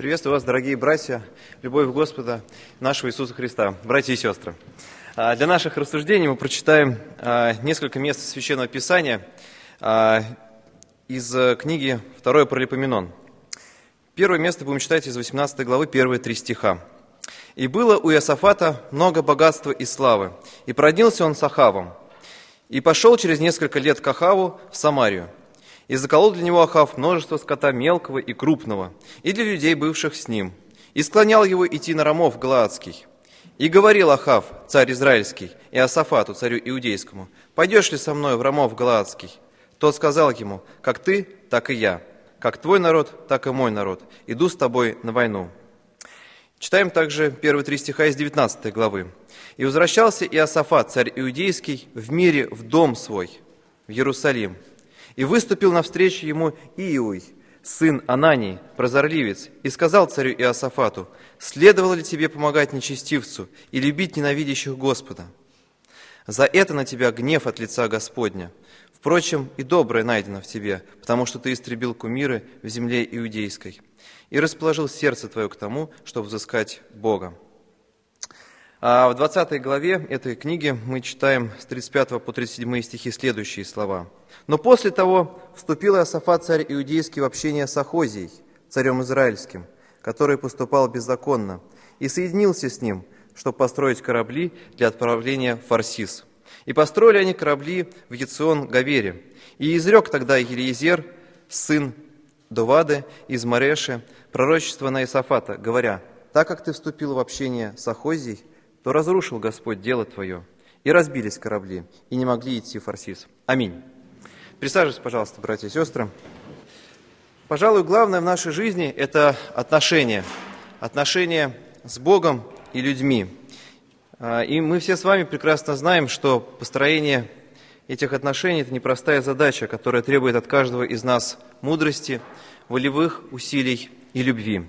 Приветствую вас, дорогие братья, любовь Господа нашего Иисуса Христа, братья и сестры. Для наших рассуждений мы прочитаем несколько мест Священного Писания из книги 2 Паралипоменон. Первое место будем читать из 18 главы, первые 3 стиха. «И было у Иосафата много богатства и славы, и проднился он с Ахавом, и пошел через несколько лет к Ахаву в Самарию. И заколол для него Ахав множество скота мелкого и крупного, и для людей, бывших с ним, и склонял его идти на Рамов Галаадский. И говорил Ахав, царь Израильский, Иосафату, царю Иудейскому: пойдешь ли со мной в Рамов Галаадский? Тот сказал ему: как ты, так и я, как твой народ, так и мой народ, иду с тобой на войну». Читаем также первые 3 стиха из 19 главы. «И возвращался Иосафат, царь Иудейский, в мире в дом свой, в Иерусалим. И выступил навстречу ему Иуй, сын Анании, прозорливец, и сказал царю Иосафату: следовало ли тебе помогать нечестивцу и любить ненавидящих Господа? За это на тебя гнев от лица Господня. Впрочем, и доброе найдено в тебе, потому что ты истребил кумиры в земле иудейской, и расположил сердце твое к тому, чтобы взыскать Бога». А в 20 главе этой книги мы читаем с 35 по 37 стихи следующие слова. «Но после того вступил Иосафат, царь Иудейский, в общение с Ахозией, царем Израильским, который поступал беззаконно, и соединился с ним, чтобы построить корабли для отправления в Фарсис. И построили они корабли в Ецион-Гавере. И изрек тогда Елиезер, сын Довады из Мареши, пророчество на Иосафата, говоря: так как ты вступил в общение с Ахозией, то разрушил Господь дело твое, и разбились корабли, и не могли идти в Фарсис. Аминь». Присаживайтесь, пожалуйста, братья и сестры. Пожалуй, главное в нашей жизни – это отношения. Отношения с Богом и людьми. И мы все с вами прекрасно знаем, что построение этих отношений – это непростая задача, которая требует от каждого из нас мудрости, волевых усилий и любви.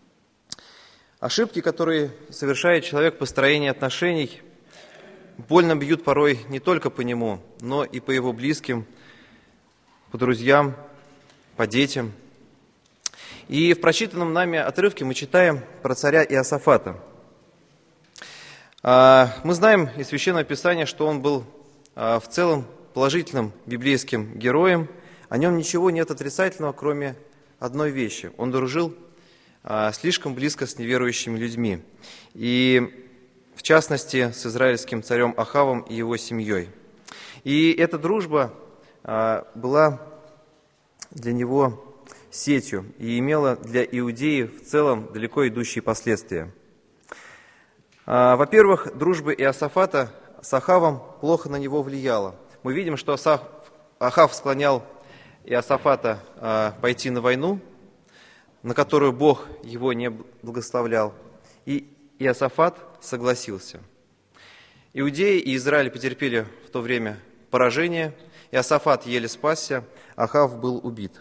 Ошибки, которые совершает человек в построении отношений, больно бьют порой не только по нему, но и по его близким, по друзьям, по детям. И в прочитанном нами отрывке мы читаем про царя Иосафата. Мы знаем из Священного Писания, что он был в целом положительным библейским героем. О нем ничего нет отрицательного, кроме одной вещи. Он дружил слишком близко с неверующими людьми. И в частности с израильским царем Ахавом и его семьей. И эта дружба была для него сетью и имела для Иудеи в целом далеко идущие последствия. Во-первых, дружба Иосафата с Ахавом плохо на него влияла. Мы видим, что Ахав склонял Иосафата пойти на войну, на которую Бог его не благословлял, и Иосафат согласился. Иудеи и Израиль потерпели в то время поражение, Иосафат еле спасся, Ахав был убит.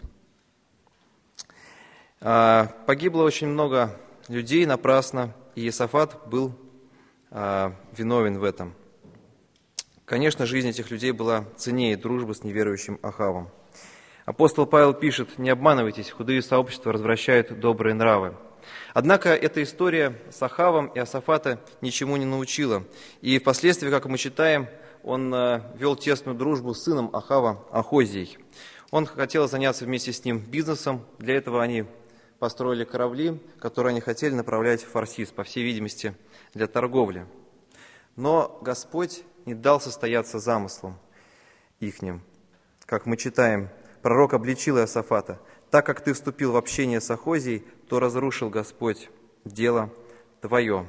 Погибло очень много людей напрасно, и Иосафат был виновен в этом. Конечно, жизнь этих людей была ценнее дружбы с неверующим Ахавом. Апостол Павел пишет: «Не обманывайтесь, худые сообщества развращают добрые нравы». Однако эта история с Ахавом Иосафата ничему не научила. И впоследствии, как мы читаем, он вел тесную дружбу с сыном Ахава, Ахозией. Он хотел заняться вместе с ним бизнесом. Для этого они построили корабли, которые они хотели направлять в Фарсис, по всей видимости, для торговли. Но Господь не дал состояться замыслам ихним. Как мы читаем, пророк обличил Иосафата: так как ты вступил в общение с Ахозией, то разрушил Господь дело твое.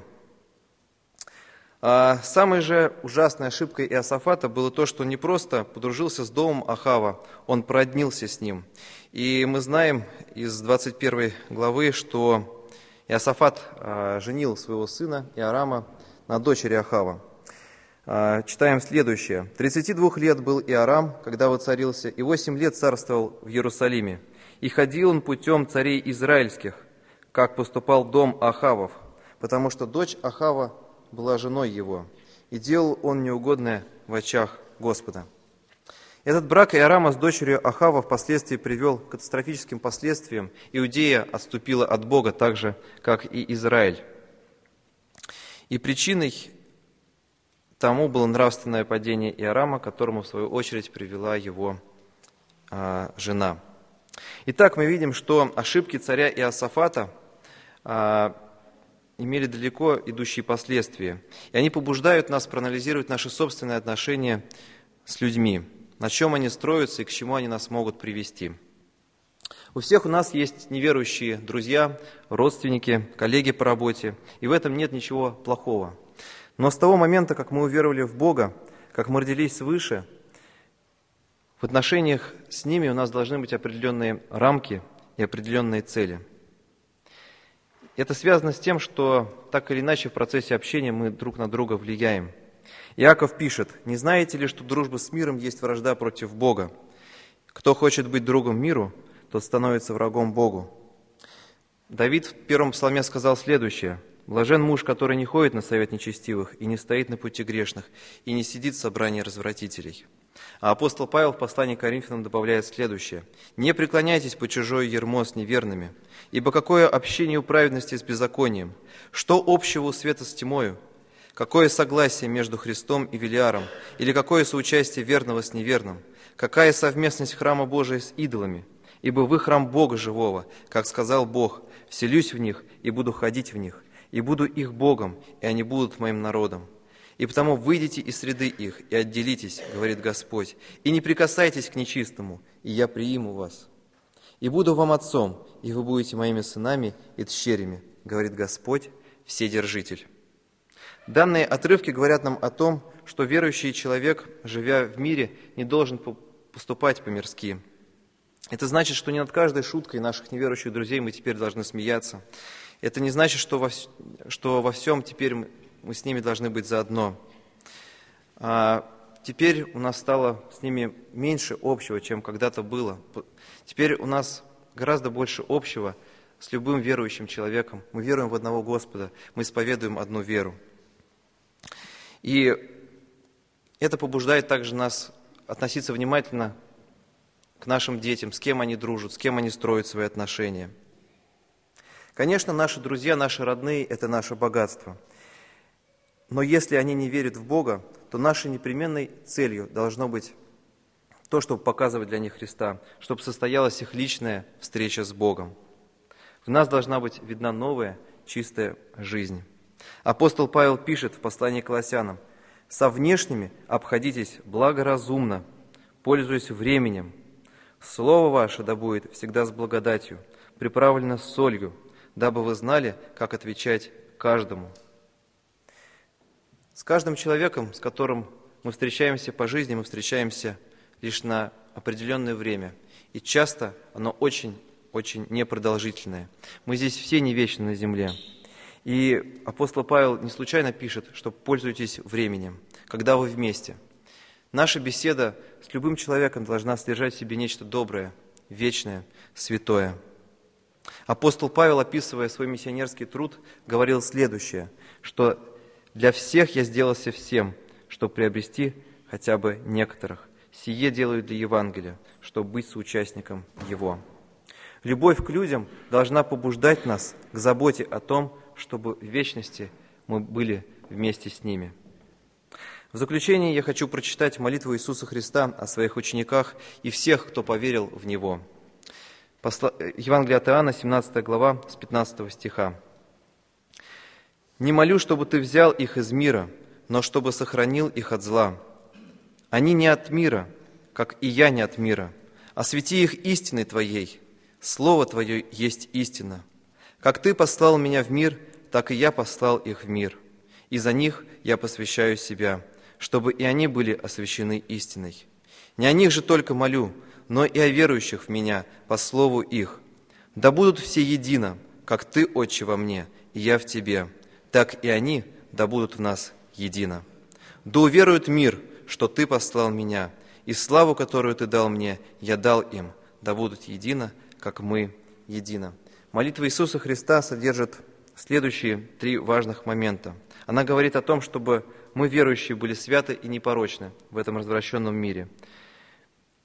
Самой же ужасной ошибкой Иосафата было то, что он не просто подружился с домом Ахава, он породнился с ним. И мы знаем из 21 главы, что Иосафат женил своего сына Иорама на дочери Ахава. Читаем следующее. 32 лет был Иорам, когда воцарился, и 8 лет царствовал в Иерусалиме. И ходил он путем царей израильских, как поступал дом Ахавов, потому что дочь Ахава была женой его, и делал он неугодное в очах Господа. Этот брак Иорама с дочерью Ахава впоследствии привел к катастрофическим последствиям. Иудея отступила от Бога так же, как и Израиль. И причиной тому было нравственное падение Иорама, к которому, в свою очередь, привела его жена. Итак, мы видим, что ошибки царя Иосафата имели далеко идущие последствия. И они побуждают нас проанализировать наши собственные отношения с людьми, на чем они строятся и к чему они нас могут привести. У всех у нас есть неверующие друзья, родственники, коллеги по работе, и в этом нет ничего плохого. Но с того момента, как мы уверовали в Бога, как мы родились свыше, в отношениях с ними у нас должны быть определенные рамки и определенные цели. Это связано с тем, что так или иначе в процессе общения мы друг на друга влияем. Иаков пишет: «Не знаете ли, что дружба с миром есть вражда против Бога? Кто хочет быть другом миру, тот становится врагом Богу». Давид в первом псалме сказал следующее: «Блажен муж, который не ходит на совет нечестивых, и не стоит на пути грешных, и не сидит в собрании развратителей». А апостол Павел в послании к Коринфянам добавляет следующее: «Не преклоняйтесь по чужое ярмо с неверными, ибо какое общение у праведности с беззаконием? Что общего у света с тьмою? Какое согласие между Христом и Велиаром? Или какое соучастие верного с неверным? Какая совместность храма Божия с идолами? Ибо вы храм Бога живого, как сказал Бог: вселюсь в них и буду ходить в них, и буду их Богом, и они будут моим народом. И потому выйдите из среды их и отделитесь, говорит Господь, и не прикасайтесь к нечистому, и я прииму вас. И буду вам отцом, и вы будете моими сынами и дщерями, говорит Господь, Вседержитель». Данные отрывки говорят нам о том, что верующий человек, живя в мире, не должен поступать по-мирски. Это значит, что не над каждой шуткой наших неверующих друзей мы теперь должны смеяться. Это не значит, что во всем теперь мы с ними должны быть заодно. Теперь у нас стало с ними меньше общего, чем когда-то было. Теперь у нас гораздо больше общего с любым верующим человеком. Мы веруем в одного Господа, мы исповедуем одну веру. И это побуждает также нас относиться внимательно к нашим детям, с кем они дружат, с кем они строят свои отношения. Конечно, наши друзья, наши родные – это наше богатство. Но если они не верят в Бога, то нашей непременной целью должно быть то, чтобы показывать для них Христа, чтобы состоялась их личная встреча с Богом. В нас должна быть видна новая, чистая жизнь. Апостол Павел пишет в послании к Колоссянам: «Со внешними обходитесь благоразумно, пользуясь временем. Слово ваше да будет всегда с благодатью, приправлено солью, дабы вы знали, как отвечать каждому». С каждым человеком, с которым мы встречаемся по жизни, мы встречаемся лишь на определенное время. И часто оно очень непродолжительное. Мы здесь все не вечны на земле. И апостол Павел не случайно пишет, что пользуйтесь временем, когда вы вместе. Наша беседа с любым человеком должна содержать в себе нечто доброе, вечное, святое. Апостол Павел, описывая свой миссионерский труд, говорил следующее, что «для всех я сделался всем, чтобы приобрести хотя бы некоторых. Сие делаю для Евангелия, чтобы быть соучастником его». Любовь к людям должна побуждать нас к заботе о том, чтобы в вечности мы были вместе с ними. В заключение я хочу прочитать молитву Иисуса Христа о своих учениках и всех, кто поверил в Него. Евангелие от Иоанна, 17 глава, с 15 стиха. «Не молю, чтобы ты взял их из мира, но чтобы сохранил их от зла. Они не от мира, как и я не от мира. Освети их истиной Твоей. Слово Твое есть истина. Как Ты послал меня в мир, так и я послал их в мир. И за них я посвящаю себя, чтобы и они были освящены истиной. Не о них же только молю, но и о верующих в Меня по слову их. Да будут все едино, как Ты, Отче, во мне, и я в Тебе, так и они да будут в нас едино. Да уверует мир, что Ты послал Меня, и славу, которую Ты дал мне, я дал им, да будут едино, как мы едино». Молитва Иисуса Христа содержит следующие 3 важных момента. Она говорит о том, чтобы мы, верующие, были святы и непорочны в этом развращенном мире.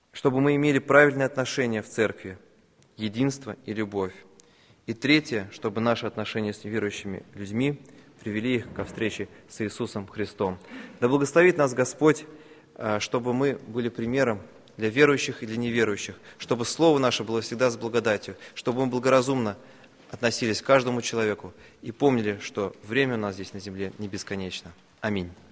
чтобы мы имели правильные отношения в церкви, единство и любовь. И третье, чтобы наши отношения с неверующими людьми привели их ко встрече с Иисусом Христом. Да благословит нас Господь, чтобы мы были примером для верующих и для неверующих, чтобы Слово наше было всегда с благодатью, чтобы мы благоразумно относились к каждому человеку и помнили, что время у нас здесь на земле не бесконечно. Аминь.